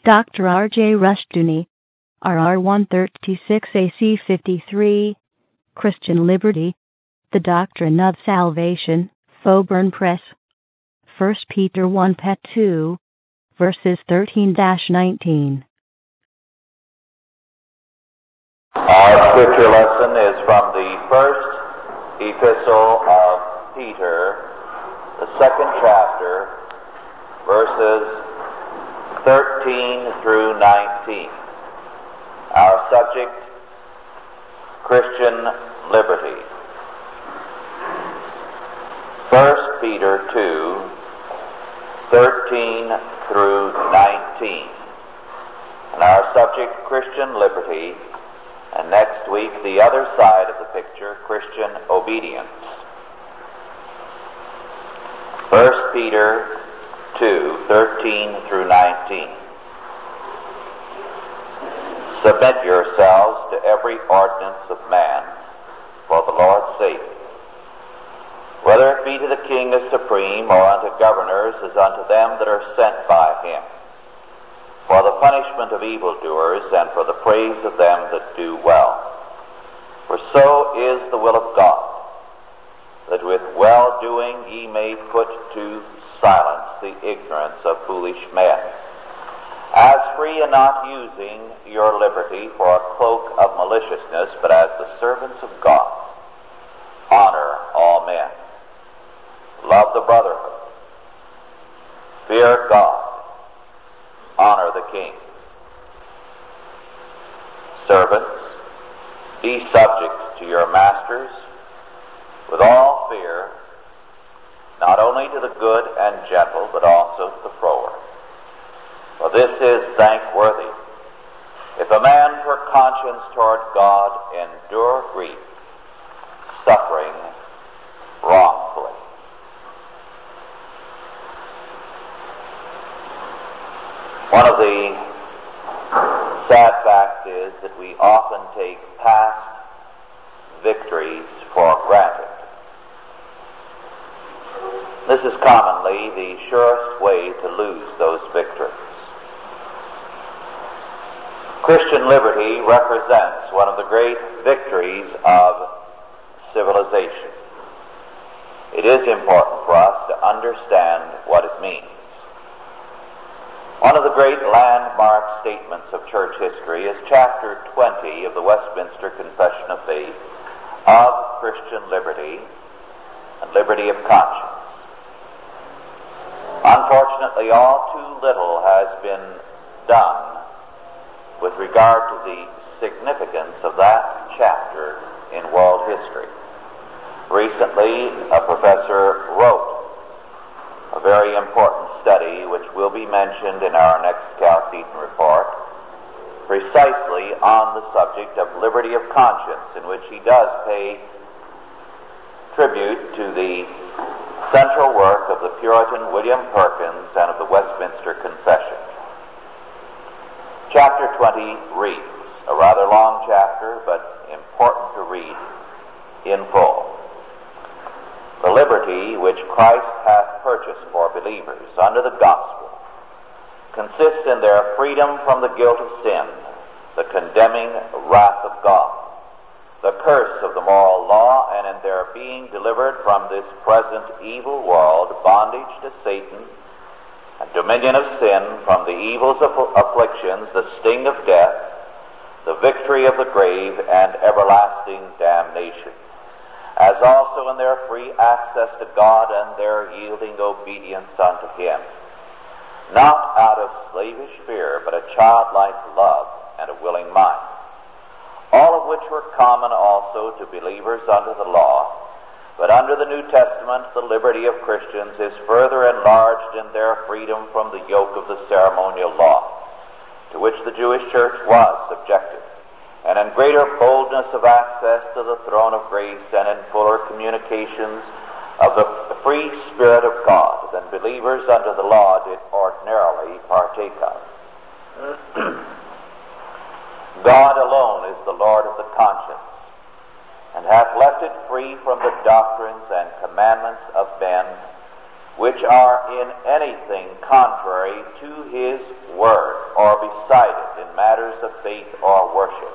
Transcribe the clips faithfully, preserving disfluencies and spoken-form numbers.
Doctor R J Rushdoony, R R one thirty-six A C fifty-three, Christian Liberty, The Doctrine of Salvation, Faubourn Press. First Peter one Pet two, verses thirteen to nineteen. Our scripture lesson is from the first epistle of Peter, the second chapter, verses thirteen through nineteen. Our subject, Christian liberty. First Peter two, thirteen through nineteen. And our subject, Christian liberty. And next week, the other side of the picture, Christian obedience. First Peter two, thirteen through nineteen. Submit yourselves to every ordinance of man for the Lord's sake, whether it be to the king as supreme, or unto governors as unto them that are sent by him, for the punishment of evildoers, and for the praise of them that do well. For so is the will of God, that with well-doing ye may put to silence the ignorance of foolish men. As free, and not using your liberty for a cloak of maliciousness, but as the servants of God. Honor all men. Love the brotherhood. Fear God. Honor the king. Servants, be subject to your masters with all fear, not only to the good and gentle, but also to the froward. For this is thankworthy, if a man for conscience toward God endure grief, suffering wrongfully. One of the sad facts is that we often take past victories for granted. This is commonly the surest way to lose those victories. Christian liberty represents one of the great victories of civilization. It is important for us to understand what it means. One of the great landmark statements of church history is chapter twenty of the Westminster Confession of Faith of Christian liberty and liberty of conscience. Unfortunately, all too little has been done with regard to the significance of that chapter in world history. Recently, a professor wrote a very important study, which will be mentioned in our next Chalcedon report, precisely on the subject of liberty of conscience, in which he does pay tribute to the central work of the Puritan William Perkins and of the Westminster Confession. Chapter twenty reads, a rather long chapter, but important to read in full. The liberty which Christ hath purchased for believers under the gospel consists in their freedom from the guilt of sin, the condemning wrath of God, the curse of the moral law, and in their being delivered from this present evil world, bondage to Satan, and dominion of sin, from the evils of afflictions, the sting of death, the victory of the grave, and everlasting damnation, as also in their free access to God and their yielding obedience unto Him, not out of slavish fear, but a childlike love and a willing mind, all of which were common also to believers under the law. But under the New Testament, the liberty of Christians is further enlarged in their freedom from the yoke of the ceremonial law, to which the Jewish church was subjected, and in greater boldness of access to the throne of grace, and in fuller communications of the free Spirit of God than believers under the law did ordinarily partake of. God alone is the Lord of the conscience, and hath left it free from the doctrines and commandments of men, which are in anything contrary to his word, or faith or worship.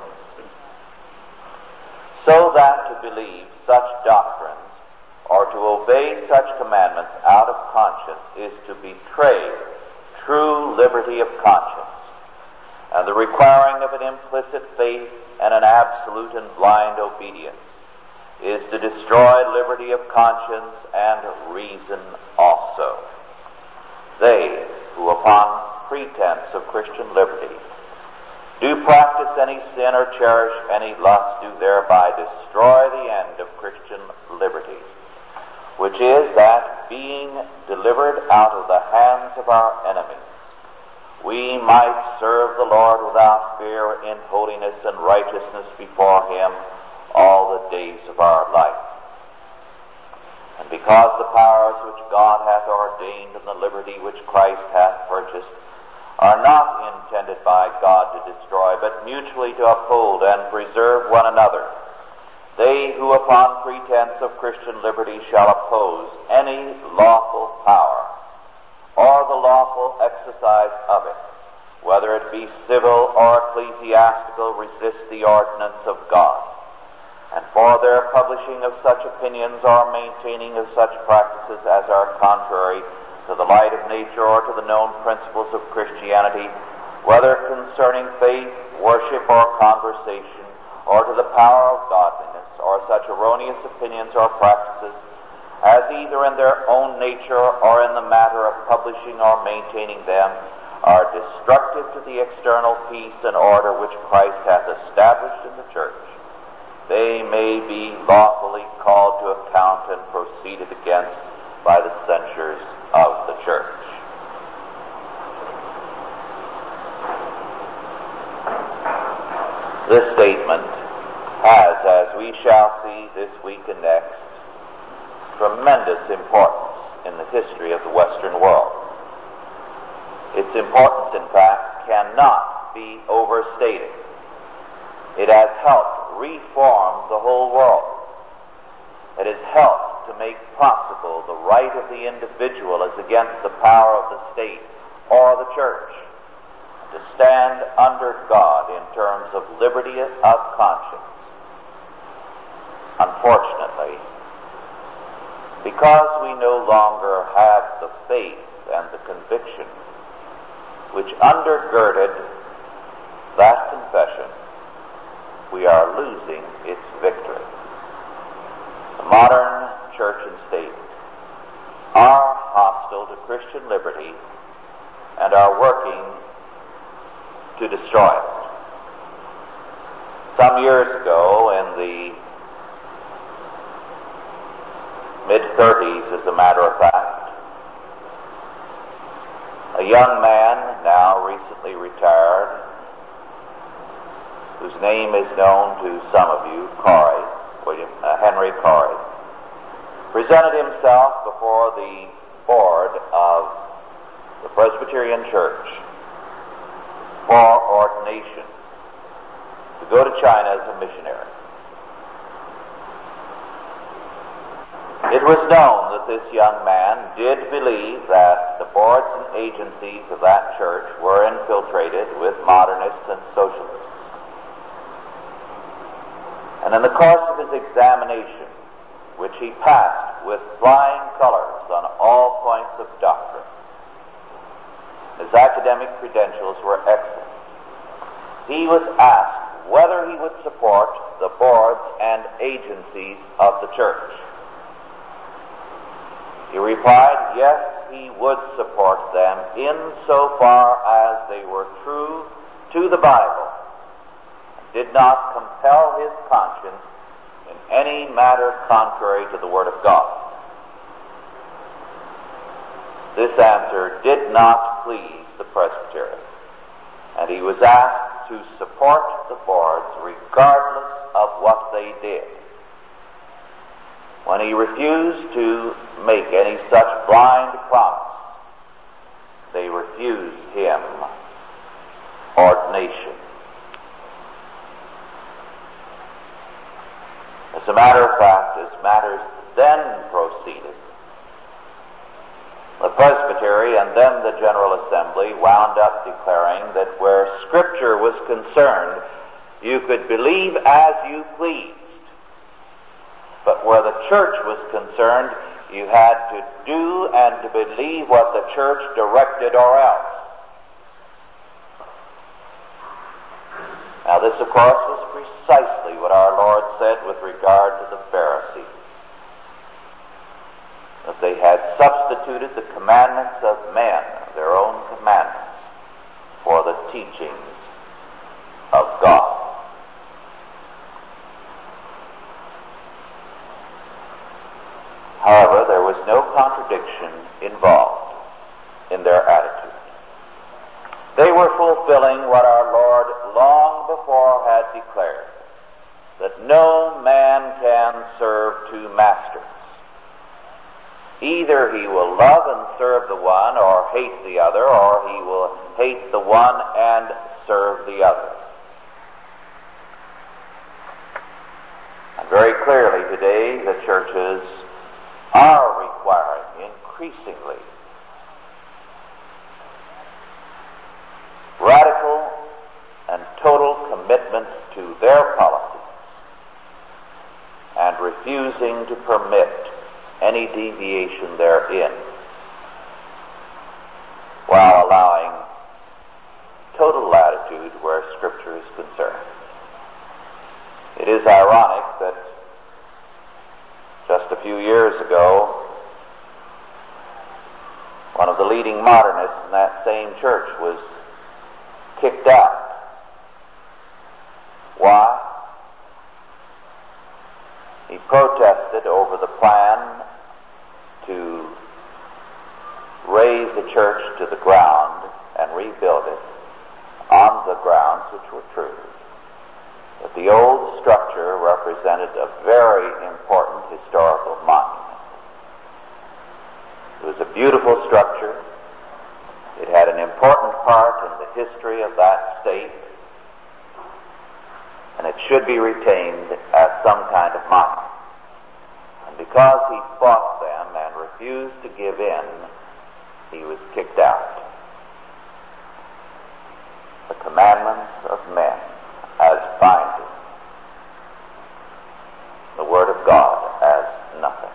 So that to believe such doctrines or to obey such commandments out of conscience is to betray true liberty of conscience, and the requiring of an implicit faith and an absolute and blind obedience is to destroy liberty of conscience and reason also. They who upon pretense of Christian liberty do practice any sin or cherish any lust do thereby destroy the end of Christian liberty, which is that being delivered out of the hands of our enemies, we might serve the Lord without fear in holiness and righteousness before Him all the days of our life. And because the powers which God hath ordained and the liberty which Christ hath purchased are not intended by God to destroy, but mutually to uphold and preserve one another, they who upon pretense of Christian liberty shall oppose any lawful power or the lawful exercise of it, whether it be civil or ecclesiastical, resist the ordinance of God. And for their publishing of such opinions or maintaining of such practices as are contrary to the light of nature or to the known principles of Christianity, whether concerning faith, worship, or conversation, or to the power of godliness, or such erroneous opinions or practices as either in their own nature or in the matter of publishing or maintaining them are destructive to the external peace and order which Christ hath established in the church, they may be lawfully called to account and proceeded against by the censures of the church. This statement has, as we shall see this week and next, tremendous importance in the history of the Western world. Its importance, in fact, cannot be overstated. It has helped reform the whole world. It has helped to make possible the right of the individual as against the power of the state or the church, to stand under God in terms of liberty of conscience. Unfortunately, because we no longer have the faith and the conviction which undergirded that confession, we are losing its victory. The modern church and state are hostile to Christian liberty and are working to destroy it. Some years ago, in the mid-thirties, as a matter of fact, a young man, now recently retired, whose name is known to some of you, Corey, William, uh, Henry Corey, presented himself before the board of the Presbyterian Church for ordination to go to China as a missionary. It was known that this young man did believe that the boards and agencies of that church were infiltrated with modernists and socialists. And in the course of his examination, which he passed with flying colors on all points of doctrine, his academic credentials were excellent. He was asked whether he would support the boards and agencies of the church. He replied, yes, he would support them insofar as they were true to the Bible, did not compel his conscience in any matter contrary to the Word of God. This answer did not please the presbytery, and he was asked to support the boards regardless of what they did. When he refused to make any such blind promise, they refused him ordination. As a matter of fact, as matters then proceeded, the presbytery and then the General Assembly wound up declaring that where Scripture was concerned, you could believe as you pleased. But where the church was concerned, you had to do and to believe what the church directed or else. Now this, of course, was precisely what our Lord said with regard to the Pharisees. That they had substituted the commandments of men, their own commandments, for the teachings of God. However, there was no contradiction involved in their attitude. They were fulfilling what our Lord long before had declared, that no man can serve two masters. Either he will love and serve the one or hate the other, or he will hate the one and serve the other. And very clearly today the churches are requiring increasingly radical and total commitment to their policies and refusing to permit any deviation therein, while allowing total latitude where Scripture is concerned. It is ironic that just a few years ago, one of the leading modernists in that same church was kicked out. Why? He protested over the plan to raise the church to the ground and rebuild it on the grounds which were true. But the old structure represented a very important historical monument. It was a beautiful structure. It had an important part in the history of that state, and it should be retained as some kind of monument. And because he fought them and refused to give in, he was kicked out. The commandments of men as binding, the Word of God as nothing.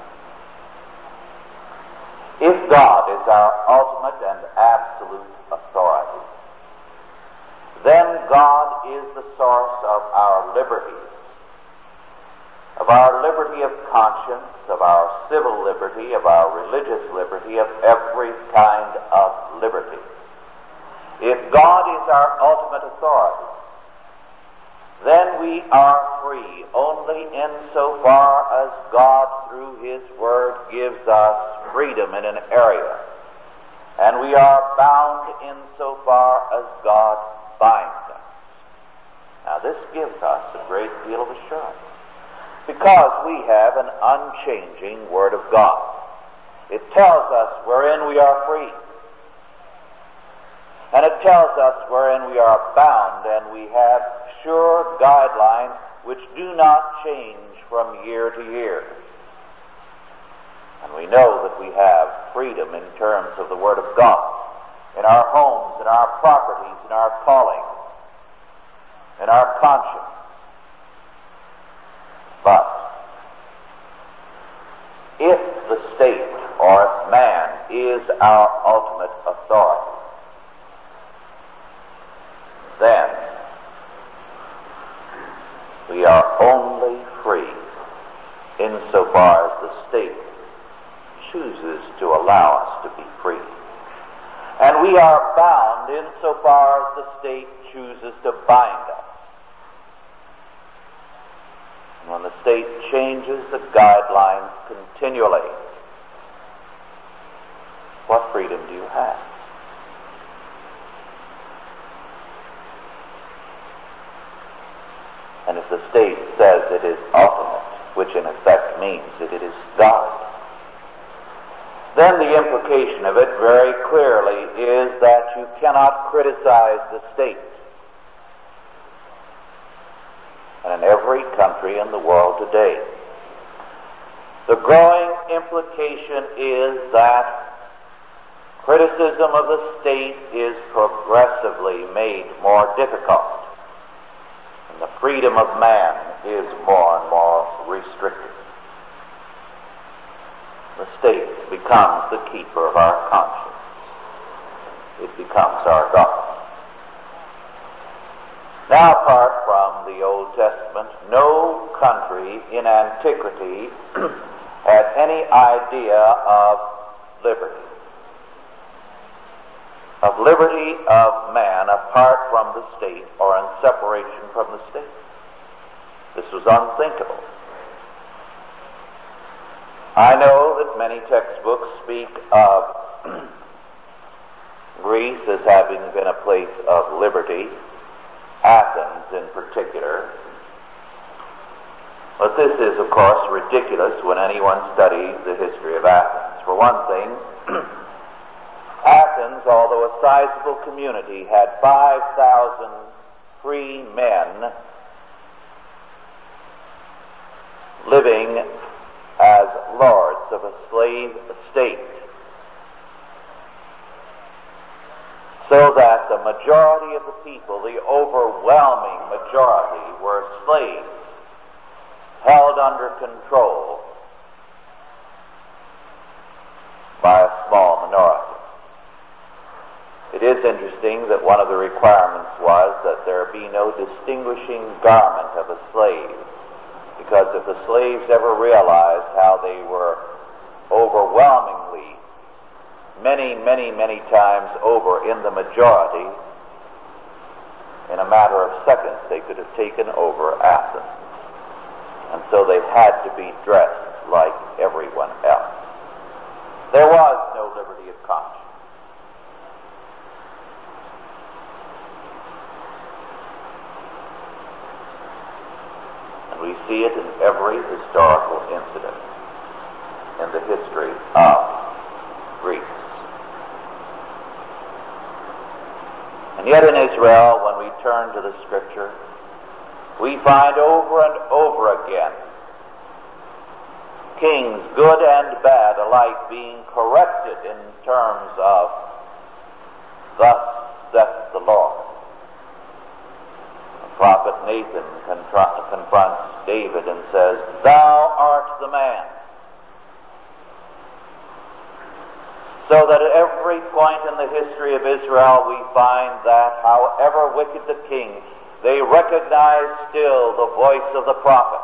If God is our ultimate and absolute authority, then God is the source of our liberties, of our liberty of conscience, of our civil liberty, of our religious liberty, of every kind of liberty. If God is our ultimate authority, then we are free only insofar as God, through His Word, gives us freedom in an area. And we are bound insofar as God binds us. Now this gives us a great deal of assurance, because we have an unchanging Word of God. It tells us wherein we are free. And it tells us wherein we are bound, and we have sure guidelines which do not change from year to year. And we know that we have freedom in terms of the Word of God, in our homes, in our properties, in our calling, in our conscience. But if the state or if man is our ultimate authority, then we are only free insofar as the state chooses to allow us to be free. And we are bound insofar as the state chooses to bind us. And when the state changes the guidelines continually, what freedom do you have? And if the state says it is ultimate, which in effect means that it is God, then the implication of it very clearly is that you cannot criticize the state. And in every country in the world today, the growing implication is that criticism of the state is progressively made more difficult. And the freedom of man is more and more restricted. The state becomes the keeper of our conscience. It becomes our God. Now, apart from the Old Testament, no country in antiquity had any idea of liberty. Of liberty of man apart from the state or in separation from the state. This was unthinkable. I know that many textbooks speak of Greece as having been a place of liberty, Athens in particular. But this is, of course, ridiculous when anyone studies the history of Athens. For one thing, Athens, although a sizable community, had five thousand free men living as lords of a slave state, so that the majority of the people, the overwhelming majority, were slaves held under control by a small minority. It is interesting that one of the requirements was that there be no distinguishing garment of a slave, because if the slaves ever realized how they were overwhelmingly, many, many, many times over in the majority, in a matter of seconds they could have taken over Athens. And so they had to be dressed like everyone else. There was no liberty of conscience. And we see it in every historical incident in the history of Greece. And yet in Israel, when we turn to the Scripture, we find over and over again kings, good and bad alike, being corrected in terms of, "Thus saith the Lord." The prophet Nathan confront, confronts David and says, "Thou art the man." So that at every point in the history of Israel we find that, however wicked the king, they recognize still the voice of the prophet.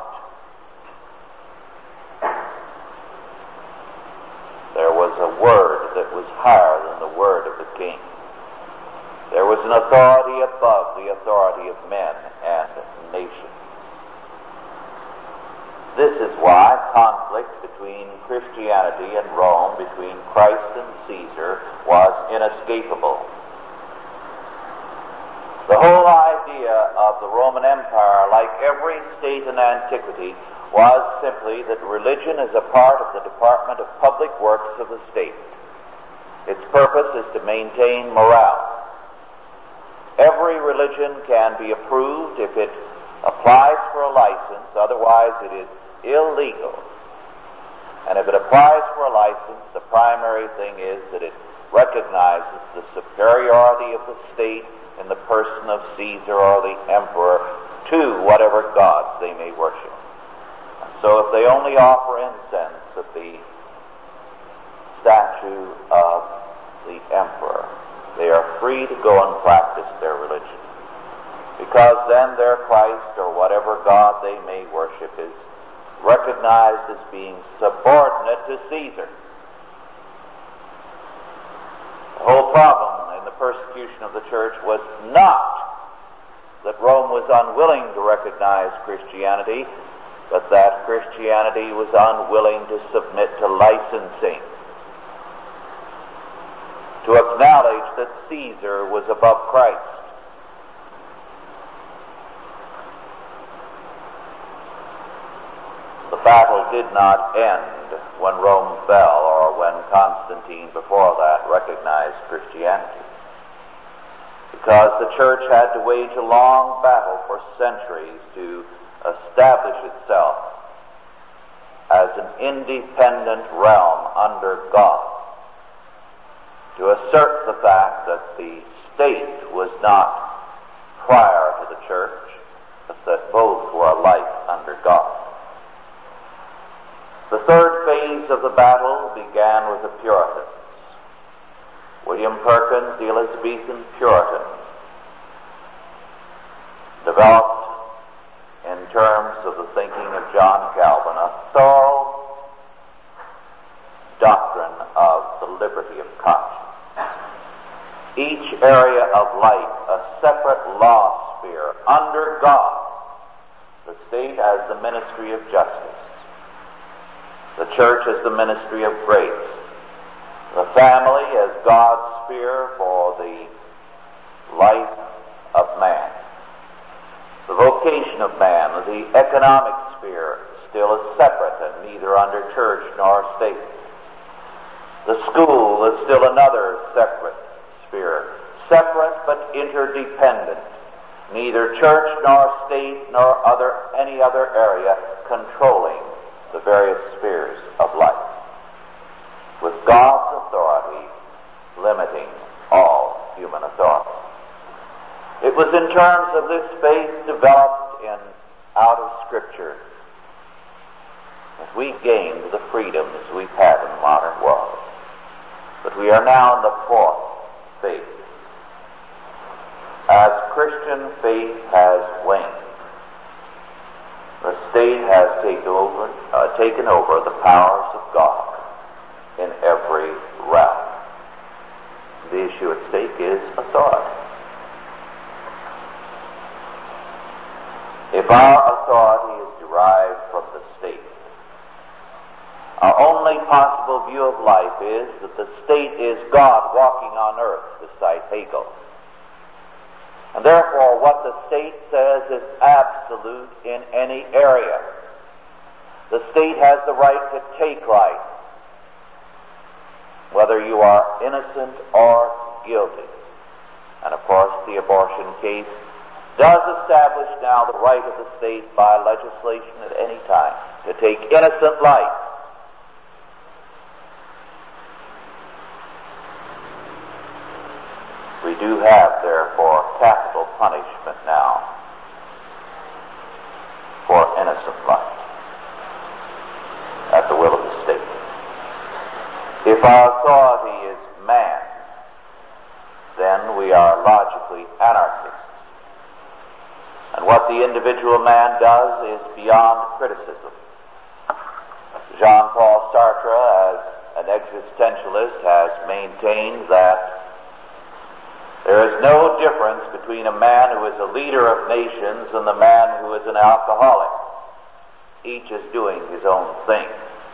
There was a word that was higher than the word of the king. There was an authority above the authority of men and nations. This is why conflict between Christianity and Rome, between Christ and Caesar, was inescapable. The whole idea of the Roman Empire, like every state in antiquity, was simply that religion is a part of the Department of Public Works of the state. Its purpose is to maintain morale. Every religion can be approved if it applies for a license, otherwise it is illegal. And if it applies for a license, the primary thing is that it recognizes the superiority of the state in the person of Caesar or the emperor to whatever gods they may worship. So if they only offer incense at the statue of the emperor, they are free to go and practice their religion, because then their Christ or whatever god they may worship is recognized as being subordinate to Caesar. The whole problem in the persecution of the church was not that Rome was unwilling to recognize Christianity, but that Christianity was unwilling to submit to licensing, to acknowledge that Caesar was above Christ. The battle did not end when Rome fell or when Constantine before that recognized Christianity, because the church had to wage a long battle for centuries to establish itself as an independent realm under God, to assert the fact that the state was not prior to the church, but of the battle began with the Puritans. William Perkins, the Elizabethan Puritan, developed in terms of the thinking of John Calvin a thorough doctrine of the liberty of conscience. Each area of life a separate law sphere under God. The state has the ministry of justice. The church has the ministry of grace. The family as God's sphere for the life of man. The vocation of man, the economic sphere, still is separate and neither under church nor state. The school is still another separate sphere, separate but interdependent. Neither church nor state nor other any other area controlling the various spheres of life, with God's authority limiting all human authority. It was in terms of this faith developed in out of Scripture that we gained the freedoms we've had in the modern world. But we are now in the fourth faith. As Christian faith has waned, the state has taken over, uh, taken over the powers of God in every realm. The issue at stake is authority. If our authority is derived from the state, our only possible view of life is that the state is God walking on earth, to cite Hegel. And therefore, what the state says is absolute in any area. The state has the right to take life, whether you are innocent or guilty. And of course, the abortion case does establish now the right of the state by legislation at any time to take innocent life. We do have, therefore, capital punishment now for innocent life at the will of the state. If our authority is man, then we are logically anarchists. And what the individual man does is beyond criticism. Jean-Paul Sartre, as an existentialist, has maintained that there is no difference between a man who is a leader of nations and the man who is an alcoholic. Each is doing his own thing.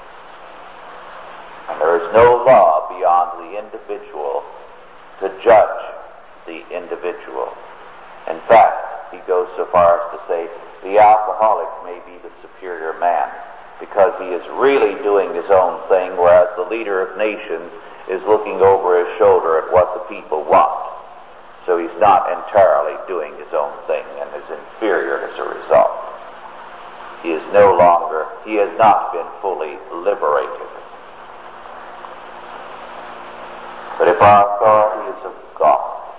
And there is no law beyond the individual to judge the individual. In fact, he goes so far as to say the alcoholic may be the superior man because he is really doing his own thing, whereas the leader of nations is looking over his shoulder at what the people want. So he's not entirely doing his own thing and is inferior as a result. He is no longer, he has not been fully liberated. But if our authority is of God,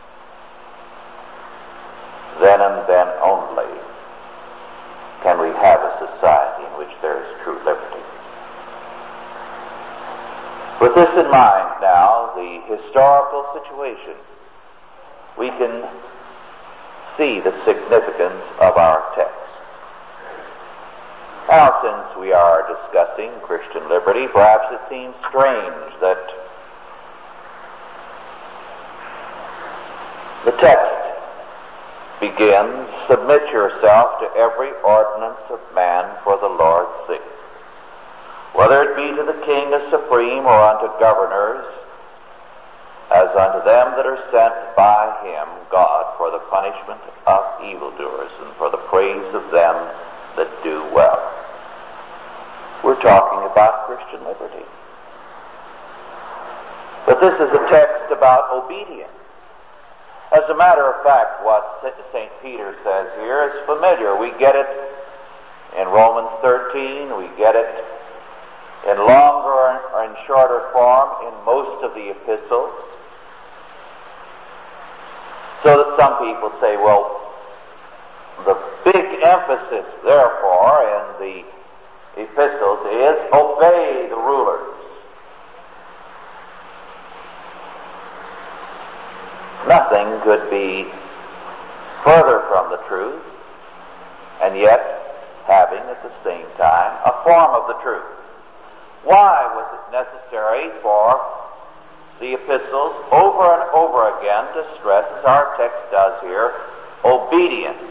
then and then only can we have a society in which there is true liberty. With this in mind now, the historical situation, we can see the significance of our text. Now, since we are discussing Christian liberty, perhaps it seems strange that the text begins, "Submit yourself to every ordinance of man for the Lord's sake, whether it be to the king as supreme or unto governors, as unto them that are sent by him, God, for the punishment of evildoers and for the praise of them that do well." We're talking about Christian liberty. But this is a text about obedience. As a matter of fact, what Saint Peter says here is familiar. We get it in Romans thirteen, we get it in longer or in shorter form in most of the epistles. So that some people say, well, the big emphasis, therefore, in the epistles is obey the rulers. Nothing could be further from the truth, and yet having at the same time a form of the truth. Why was it necessary for the epistles over and over again to stress, as our text does here, obedience?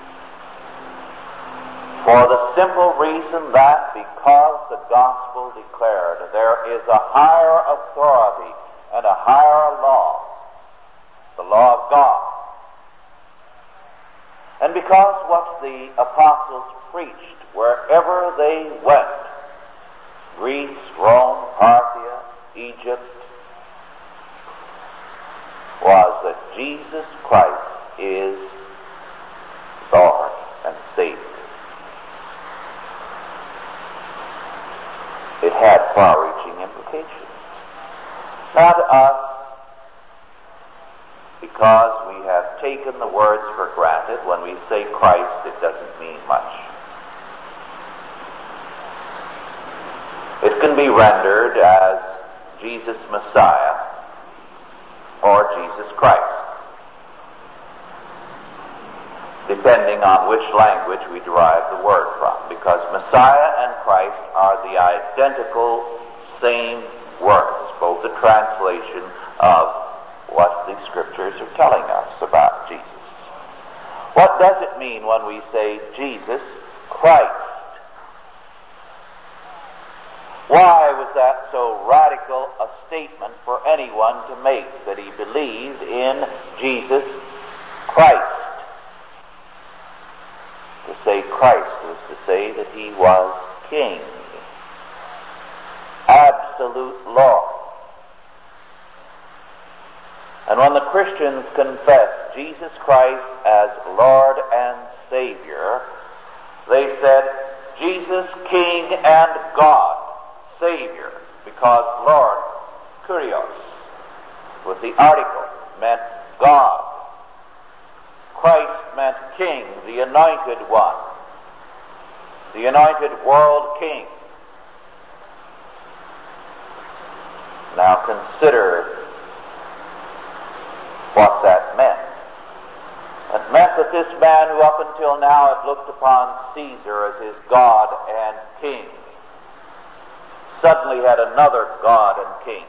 For the simple reason that because the gospel declared there is a higher authority and a higher law, the law of God. And because what the apostles preached wherever they went, Greece, Rome, Parthia, Egypt, was that Jesus Christ is Lord and Savior. It had far-reaching implications. Now to us, because we have taken the words for granted, when we say Christ, it doesn't mean much. It can be rendered as Jesus Messiah or Jesus Christ, depending on which language we derive the word from, because Messiah and Christ are the identical same words, both the translation of what the Scriptures are telling us about Jesus. What does it mean when we say Jesus Christ? Why was that so radical a statement for anyone to make, that he believed in Jesus Christ? To say Christ was to say that he was King, absolute Lord. And when the Christians confessed Jesus Christ as Lord and Savior, they said, Jesus, King and God, Savior, because Lord, Kurios, with the article, meant God. Christ meant King, the Anointed One, the Anointed World King. Now consider what that meant. It meant that this man who up until now had looked upon Caesar as his God and king suddenly had another God and king.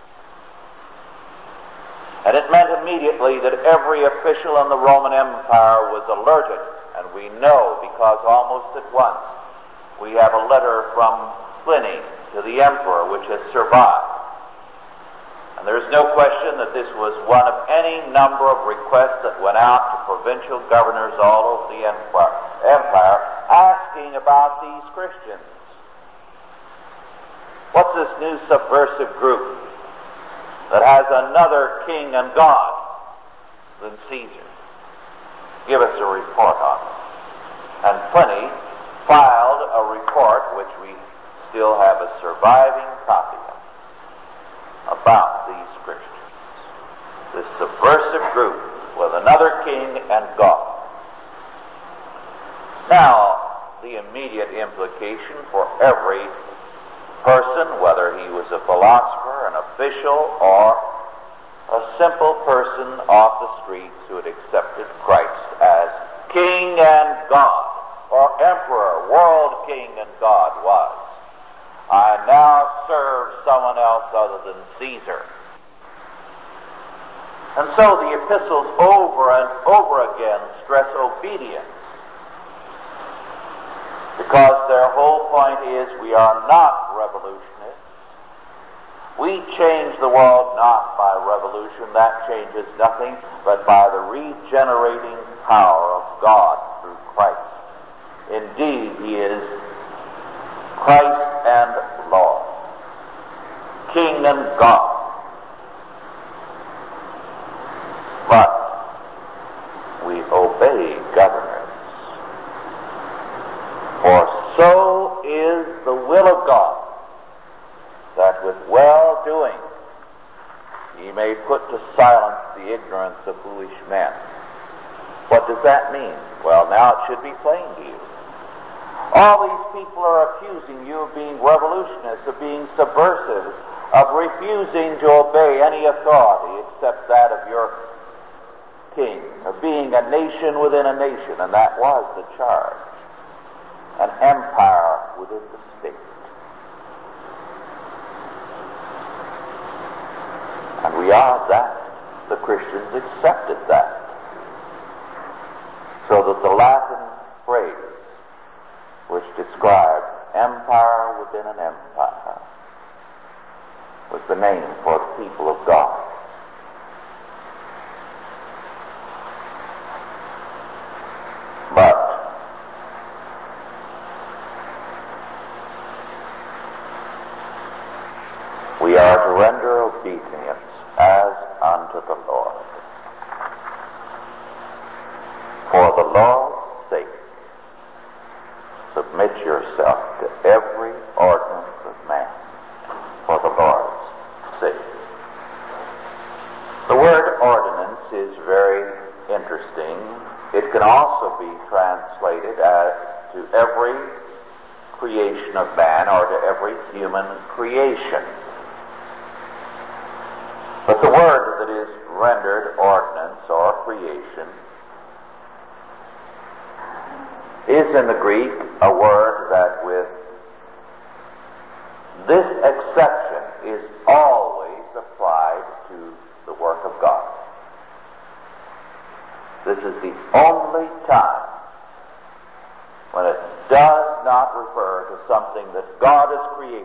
And it meant immediately that every official in the Roman Empire was alerted, and we know because almost at once we have a letter from Pliny to the emperor which has survived. And there's no question that this was one of any number of requests that went out to provincial governors all over the empire, empire asking about these Christians. What's this new subversive group that has another king and God than Caesar? Give us a report on it. And Pliny filed a report, which we still have a surviving copy of, about these Christians. This subversive group with another king and God. Now, the immediate implication for every person, whether he was a philosopher, an official, or a simple person off the streets who had accepted Christ as King and God, or Emperor, World King and God, was, I now serve someone else other than Caesar. And so the epistles over and over again stress obedience, because their whole point is we are not revolutionists. We change the world not by revolution, that changes nothing, but by the regenerating power of God through Christ. Indeed, he is Christ and Lord, King and God. But we obey governors. For so is the will of God, that with well-doing ye may put to silence the ignorance of foolish men. What does that mean? Well, now it should be plain to you. All these people are accusing you of being revolutionists, of being subversives, of refusing to obey any authority except that of your king, of being a nation within a nation, and that was the charge. An empire within the state. And we are that. The Christians accepted that. So that the Latin phrase which described empire within an empire was the name for the people of God. But we are to render obedience as unto the Lord. For the Lord's sake, submit yourself to every ordinance of man. For the Lord's sake. The word ordinance is very interesting. It can also be translated as to every creation of man or to every human creation. But the word that is rendered ordinance or creation is in the Greek a word that with this exception is always applied to the work of God. This is the only time when it does not refer to something that God has created.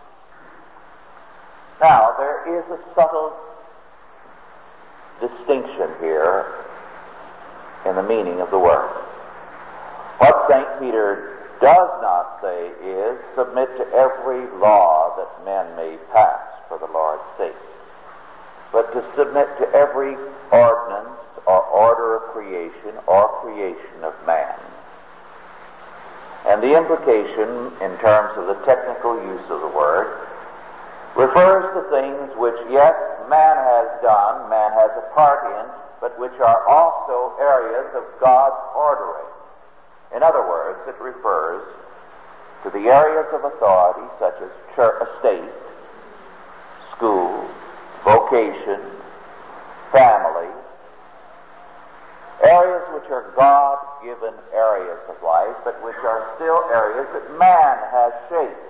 Now, there is a subtle distinction here in the meaning of the word. What Saint Peter does not say is, submit to every law that men may pass for the Lord's sake, but to submit to every ordinance or order of creation or creation of man. And the implication, in terms of the technical use of the word, refers to things which, yes, man has done, man has a part in, but which are also areas of God's ordering. In other words, it refers to the areas of authority such as church, estate, school, vocation, family, areas which are God-given areas of life, but which are still areas that man has shaped.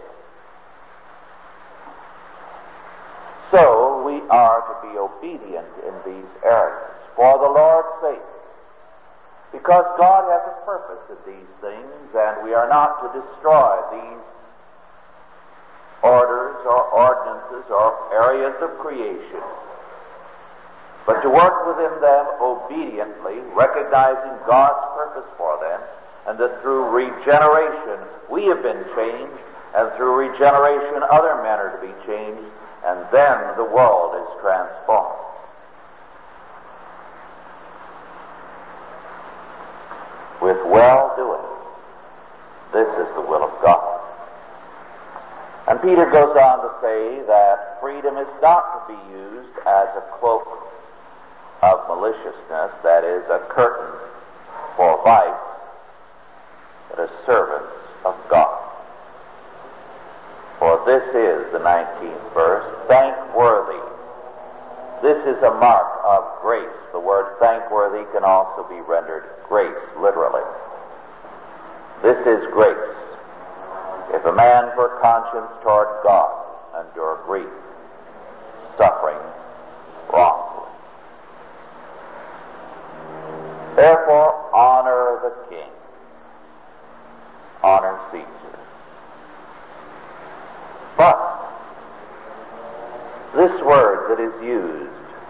So we are to be obedient in these areas for the Lord's sake, because God has a purpose in these things, and we are not to destroy these orders or ordinances or areas of creation, but to work within them obediently, recognizing God's purpose for them, and that through regeneration we have been changed, and through regeneration other men are to be changed, and then the world is transformed. With well-doing, this is the will of God. And Peter goes on to say that freedom is not to be used as a cloak of maliciousness, that is, a curtain for vice, but as servants of God. For this is, the nineteenth verse, thankworthy. This is a mark of grace. The word thankworthy can also be rendered grace, literally. This is grace. If a man for conscience toward God endure grief, suffering wrongfully. Therefore, honor the king. Honor Caesar. But this word that is used,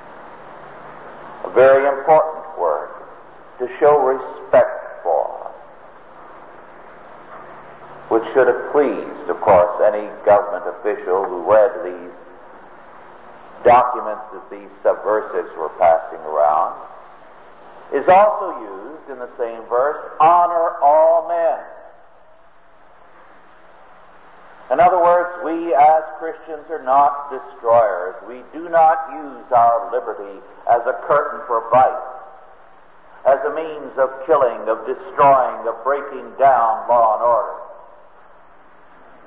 a very important word, to show respect for, which should have pleased, of course, any government official who read these documents that these subversives were passing around, is also used in the same verse, honor all men. In other words, we as Christians are not destroyers. We do not use our liberty as a curtain for vice, as a means of killing, of destroying, of breaking down law and order.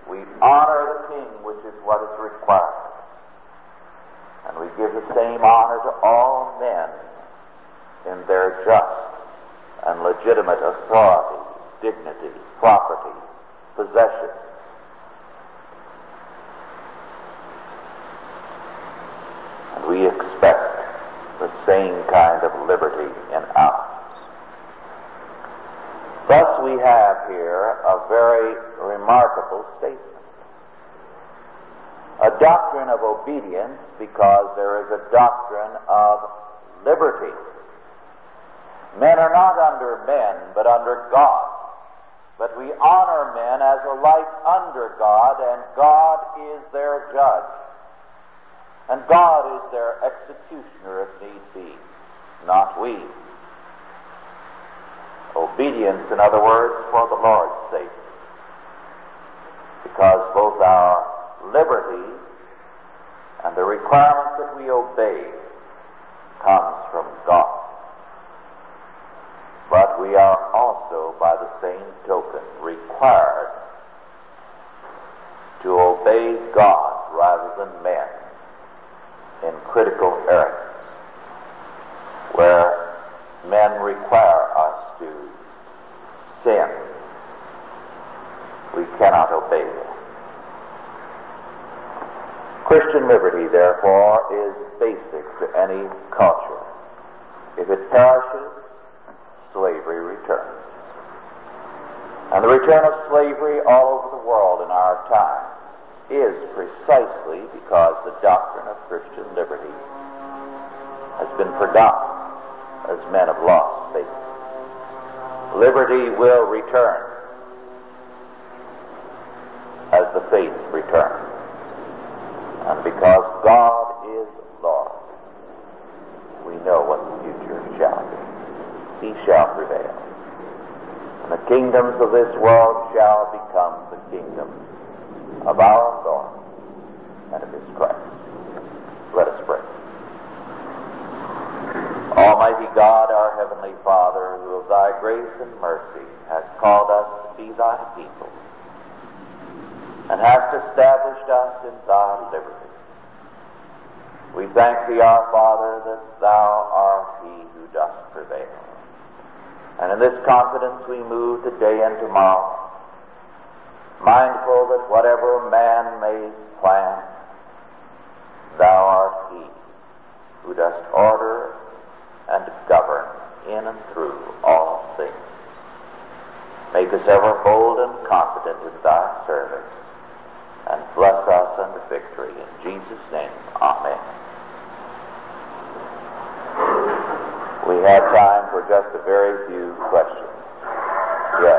We honor the king, which is what is required. And we give the same honor to all men in their just and legitimate authority, dignity, property, possession. And we expect the same kind of liberty in ours. Thus we have here a very remarkable statement. A doctrine of obedience, because there is a doctrine of liberty. Men are not under men, but under God. But we honor men as alike under God, and God is their judge. And God is their executioner if need be, not we. Obedience, in other words, for the Lord's sake. Because both our liberty and the requirements that we obey comes from God. But we are also, by the same token, required to obey God rather than men in critical areas where men require us to sin. We cannot obey them. Christian liberty, therefore, is basic to any culture. If it perishes, slavery returns. And the return of slavery all over the world in our time is precisely because the doctrine of Christian liberty has been forgotten as men have lost faith. Liberty will return as the faith returns. And because God is Lord, we know what the future shall be. He shall prevail. And the kingdoms of this world shall become the kingdoms of our Lord and of His Christ. Let us pray. Almighty God, our Heavenly Father, who of Thy grace and mercy hast called us to be Thy people, and hast established us in Thy liberty. We thank Thee, our Father, that Thou art He who dost prevail. And in this confidence we move today and tomorrow, mindful that whatever man may plan, Thou art He who dost order and govern in and through all things. Make us ever bold and confident in Thy service, and bless us unto victory. In Jesus' name, amen. We have time for just a very few questions. Yes.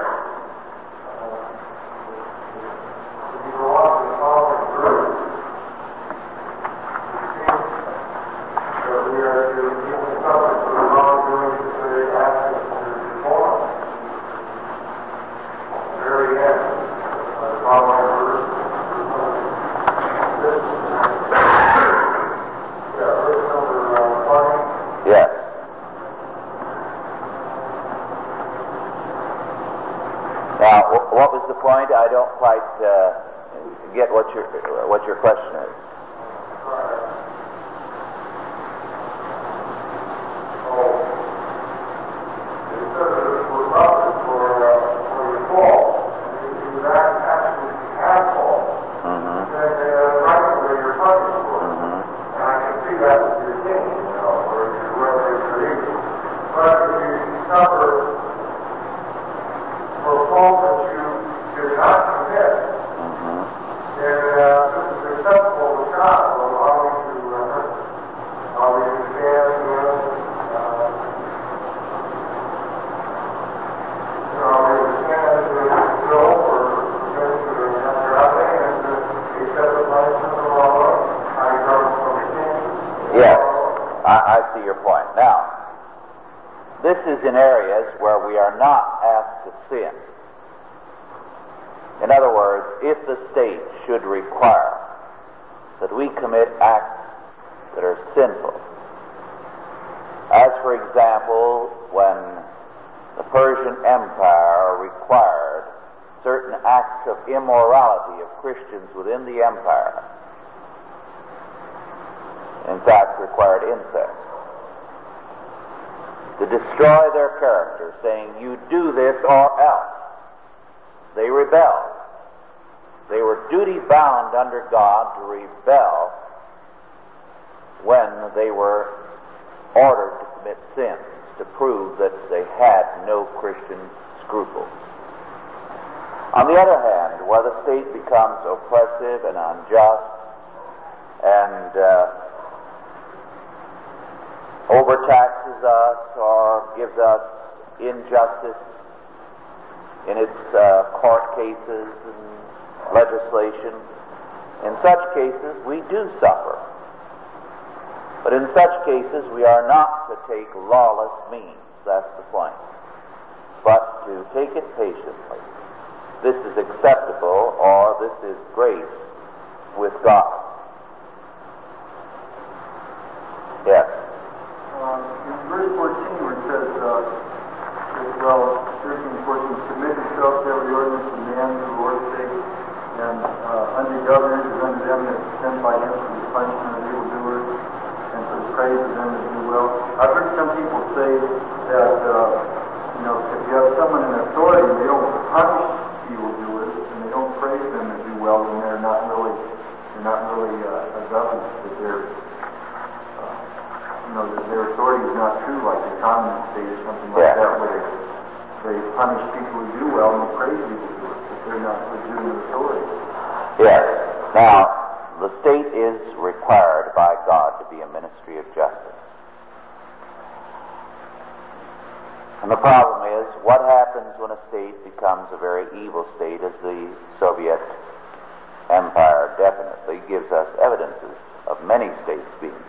What was the point? I don't quite uh, get what your what your question is. In areas where we are not asked to sin. In other words, if the state should require that we commit acts that are sinful, as for example, when the Persian Empire required certain acts of immorality of Christians within the empire. In fact, required incest. To destroy their character, saying, you do this or else. They rebelled. They were duty-bound under God to rebel when they were ordered to commit sins, to prove that they had no Christian scruples. On the other hand, where the state becomes oppressive and unjust and uh, overtaxes us or gives us injustice in its uh, court cases and legislation, in such cases we do suffer. But in such cases we are not to take lawless means, that's the point, but to take it patiently. This is acceptable, or this is grace with God. Yes? Uh, in verse fourteen where it says, uh, well, thirteen and fourteen, submit yourself to every ordinance of man for the Lord's sake, and uh, unto governors and unto them that are sent by him for the punishment of evildoers, and for the praise of them that do well. I've heard some people say that, uh, you know, if you have someone in authority and they don't punish evildoers and they don't praise them that do well, then they're not really, they're not really uh, a government, that they're You know, that their authority is not true, like the communist state or something like yeah. that, where they, they punish people who do well and they praise people who do it, but they're not legitimate authority. Yes. Now, the state is required by God to be a ministry of justice. And the problem is, what happens when a state becomes a very evil state, as the Soviet Empire definitely gives us evidences of many states being?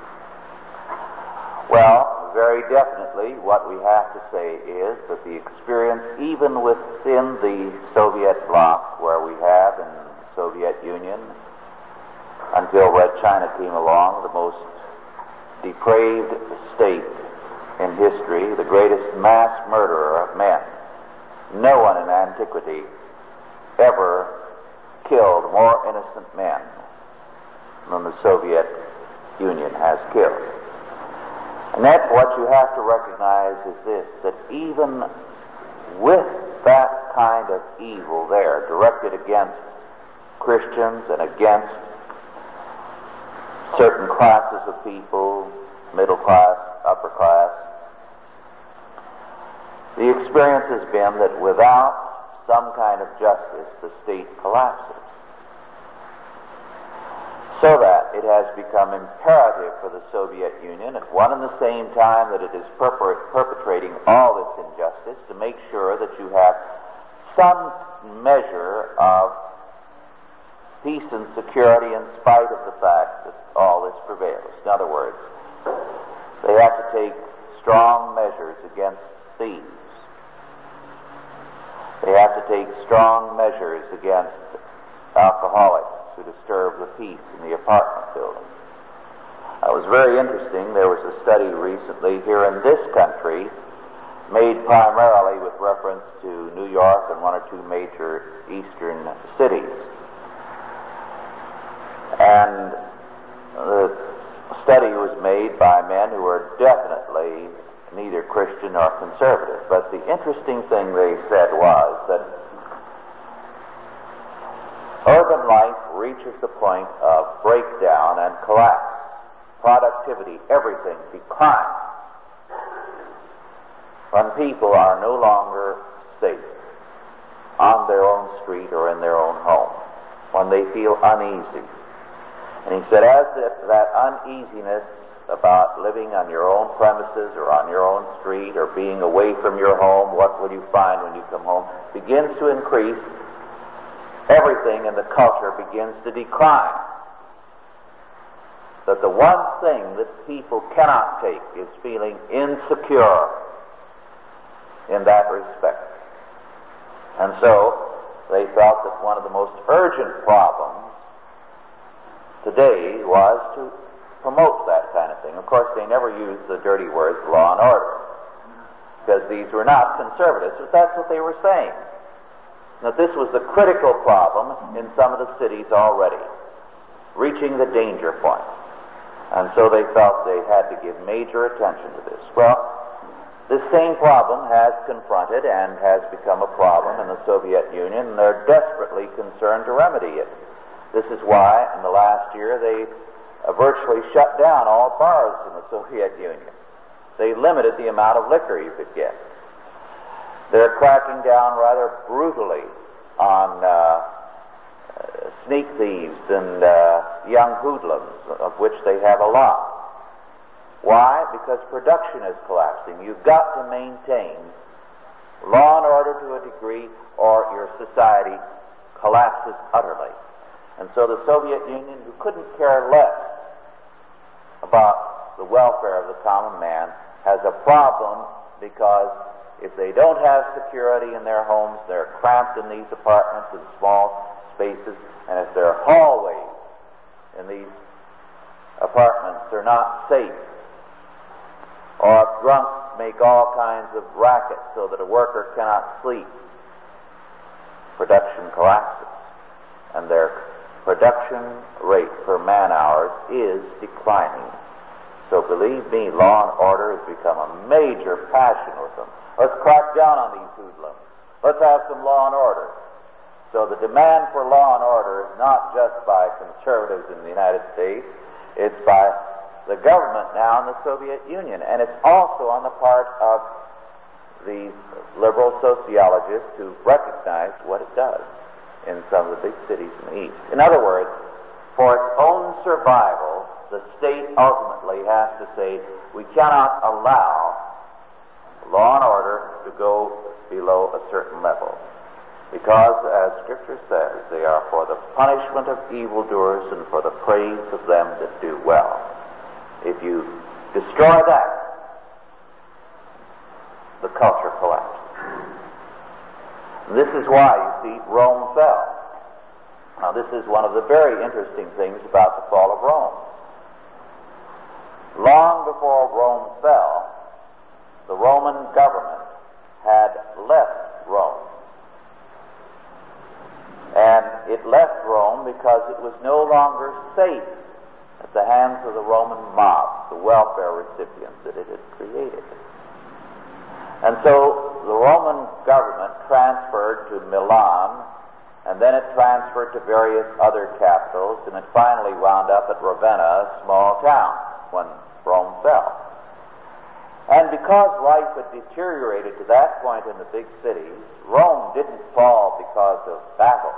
Well, very definitely what we have to say is that the experience, even within the Soviet bloc, where we have in the Soviet Union, until Red China came along, the most depraved state in history, the greatest mass murderer of men. No one in antiquity ever killed more innocent men than the Soviet Union has killed. And that what you have to recognize is this, that even with that kind of evil there directed against Christians and against certain classes of people, middle class, upper class, the experience has been that without some kind of justice, the state collapses. So that it has become imperative for the Soviet Union, at one and the same time that it is perper- perpetrating all this injustice, to make sure that you have some measure of peace and security in spite of the fact that all this prevails. In other words, they have to take strong measures against thieves. They have to take strong measures against alcoholics who disturb the peace in the apartment buildings. It was very interesting. There was a study recently here in this country made primarily with reference to New York and one or two major eastern cities. And the study was made by men who were definitely neither Christian nor conservative. But the interesting thing they said was that urban life reaches the point of breakdown and collapse. Productivity, everything declines when people are no longer safe on their own street or in their own home, when they feel uneasy. And he said, as if that uneasiness about living on your own premises or on your own street or being away from your home, what will you find when you come home, begins to increase, everything in the culture begins to decline. That the one thing that people cannot take is feeling insecure in that respect. And so they felt that one of the most urgent problems today was to promote that kind of thing. Of course, they never used the dirty words law and order, because these were not conservatives, but that's what they were saying. that this was the critical problem in some of the cities already, reaching the danger point. And so they felt they had to give major attention to this. Well, this same problem has confronted and has become a problem in the Soviet Union, and they're desperately concerned to remedy it. This is why, in the last year, they uh, virtually shut down all bars in the Soviet Union. They limited the amount of liquor you could get. They're cracking down rather brutally on uh, uh, sneak thieves and uh, young hoodlums, of which they have a lot. Why? Because production is collapsing. You've got to maintain law and order to a degree, or your society collapses utterly. And so the Soviet Union, who couldn't care less about the welfare of the common man, has a problem, because if they don't have security in their homes, they're cramped in these apartments in small spaces, and if their hallways in these apartments are not safe, or if drunks make all kinds of racket so that a worker cannot sleep, production collapses, and their production rate per man hours is declining. So believe me, law and order has become a major passion with them. Let's crack down on these hoodlums. Let's have some law and order. So the demand for law and order is not just by conservatives in the United States, it's by the government now in the Soviet Union, and it's also on the part of these liberal sociologists who recognize what it does in some of the big cities in the East. In other words, for its own survival, the state ultimately has to say, we cannot allow law and order to go below a certain level. Because, as Scripture says, they are for the punishment of evildoers and for the praise of them that do well. If you destroy that, the culture collapses. This is why, you see, Rome fell. Now, this is one of the very interesting things about the fall of Rome. Long before Rome fell, the Roman government had left Rome. And it left Rome because it was no longer safe at the hands of the Roman mob, the welfare recipients that it had created. And so the Roman government transferred to Milan, and then it transferred to various other capitals, and it finally wound up at Ravenna, a small town, when Rome fell. And because life had deteriorated to that point in the big cities, Rome didn't fall because of battles.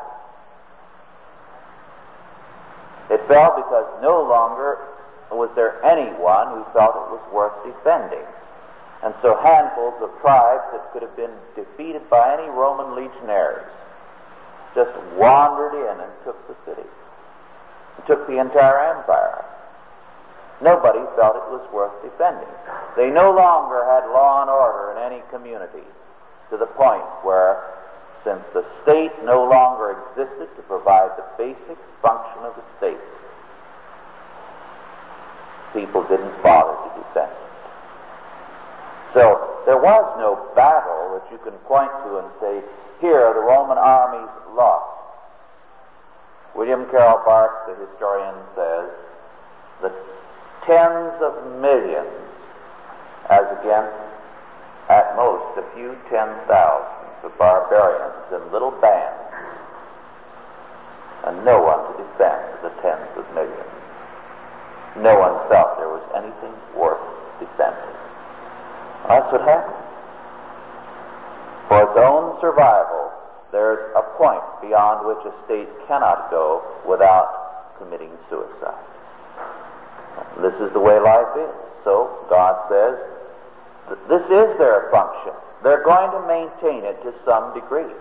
It fell because no longer was there anyone who felt it was worth defending. And so handfuls of tribes that could have been defeated by any Roman legionaries just wandered in and took the city, and took the entire empire. Nobody felt it was worth defending. They no longer had law and order in any community, to the point where, since the state no longer existed to provide the basic function of the state, people didn't bother to defend it. So there was no battle that you can point to and say, here the Roman armies lost. William Carroll Barks, the historian, says that tens of millions, as against at most a few ten thousands of barbarians in little bands, and no one to defend the tens of millions. No one felt there was anything worth defending. That's what happened. For its own survival, there's a point beyond which a state cannot go without committing suicide. This is the way life is. So God says, this is their function. They're going to maintain it to some degree.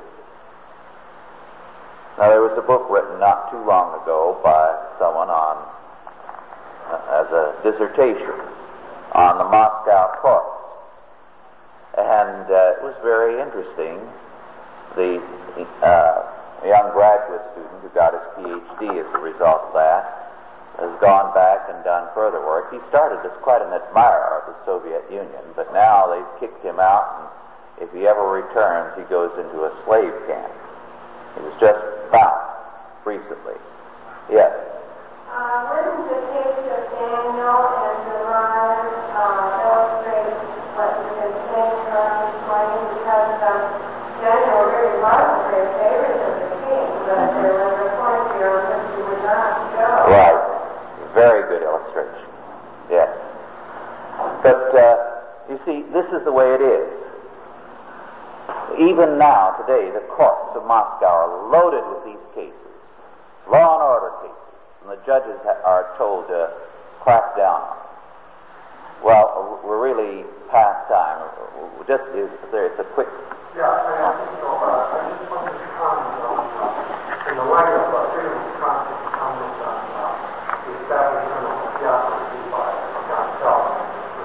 Now, there was a book written not too long ago by someone on, uh, as a dissertation on the Moscow courts. And uh, it was very interesting. The uh, young graduate student who got his P H D as a result of that has gone back and done further work. He started as quite an admirer of the Soviet Union, but now they've kicked him out, and if he ever returns, he goes into a slave camp. It was just found recently. Yes? Uh, wouldn't the case of Daniel and Delilah uh, illustrate what the contention is playing? Because um, Daniel really was a great favorite of the king, but there was a point here on which he would not go. Right. Very good illustration. Yes. But, uh, you see, this is the way it is. Even now, today, the courts of Moscow are loaded with these cases, law and order cases, and the judges ha- are told to crack down on it. Well, we're really past time. Just is there? It's a quick. Yeah, I think so. Uh, I just wanted to comment on, uh, in the light of uh, freedom of conscience, comment on uh, the establishment of theocracy by John Calvin.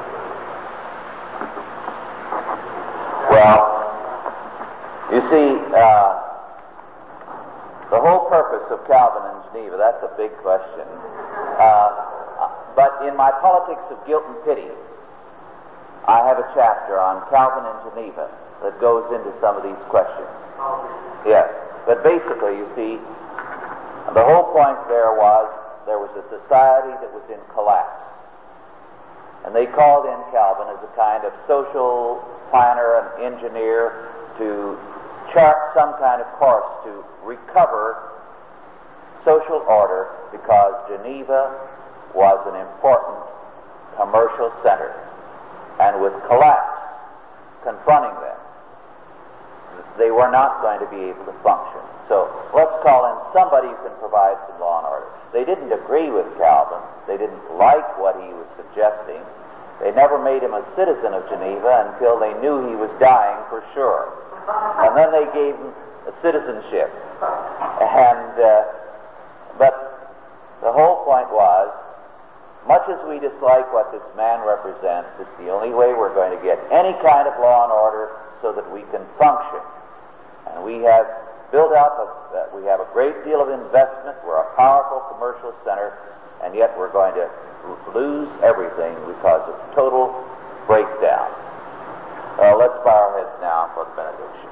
Well, you see, uh, the whole purpose of Calvin in Geneva, that's a big question. Uh, but in my Politics of Guilt and Pity, I have a chapter on Calvin in Geneva that goes into some of these questions. Yes, but basically, you see, the whole point there was there was a society that was in collapse. And they called in Calvin as a kind of social planner and engineer to chart some kind of course to recover social order, because Geneva was an important commercial center. And with collapse confronting them, they were not going to be able to function. So let's call in somebody who can provide some law and order. They didn't agree with Calvin. They didn't like what he was suggesting. They never made him a citizen of Geneva until they knew he was dying for sure. And then they gave him a citizenship. And uh, but the whole point was, much as we dislike what this man represents, it's the only way we're going to get any kind of law and order so that we can function. And we have built up, a, uh, we have a great deal of investment, we're a powerful commercial center, and yet we're going to l- lose everything because of total breakdown. Uh, let's bow our heads now for the benediction.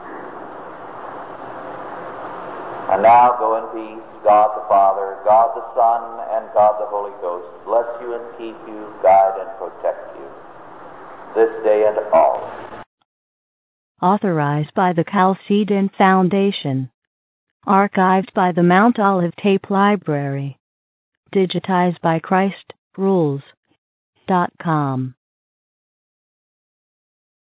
And now go in peace. God the Father, God the Son, and God the Holy Ghost bless you and keep you, guide and protect you this day and always. Authorized by the Chalcedon Foundation. Archived by the Mount Olive Tape Library. Digitized by Christ Rules dot com.